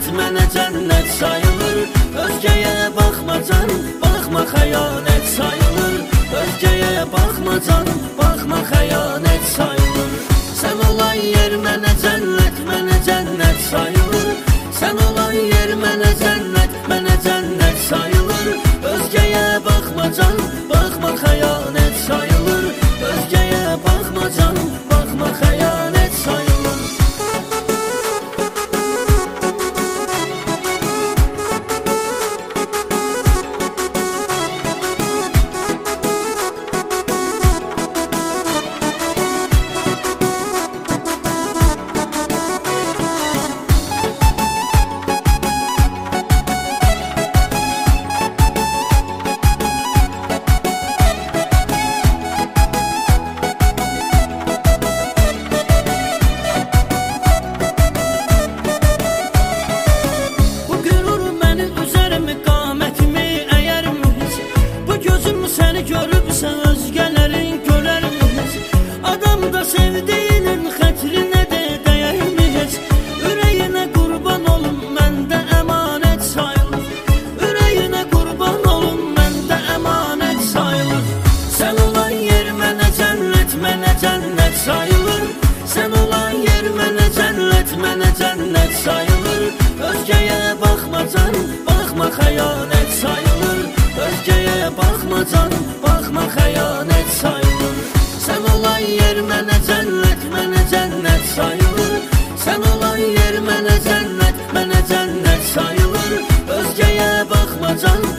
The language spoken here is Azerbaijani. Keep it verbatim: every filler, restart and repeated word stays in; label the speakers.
Speaker 1: cənnət mənə cənnət sayılır. Özgəyə baxma canım, baxma xəyanət sayılır. Özgəyə baxma canım, baxma xəyanət sayılır. Sən olan yer mənə cənnət, mənə cənnət sayılır. Sən olan yer mənə cənnət, mənə cənnət sayılır. Özgəyə baxma canım, baxma xəyanət sayılır. Özgəyə baxma canım, baxma xəyanət sayılır. Səni görübsə özgələrin görərmi heç? Adam da sevdiyinin xətrinə də dəyərmi heç? Ürəyinə qurban olum, məndə əmanət sayılır. Ürəyinə qurban olum, məndə əmanət sayılır. Sən olan yer mənə cənnət, mənə cənnət sayılır. Sən olan yer mənə cənnət, mənə cənnət sayılır. Özgəyə baxma canım, baxma xəyanət sayılır. Özgəyə baxma canım, baxma xəyanət sayılır. Sən olan yer mənə cənnət, mənə cənnət sayılır. Sən olan yer mənə cənnət, mənə cənnət sayılır. Özgəyə baxma canım,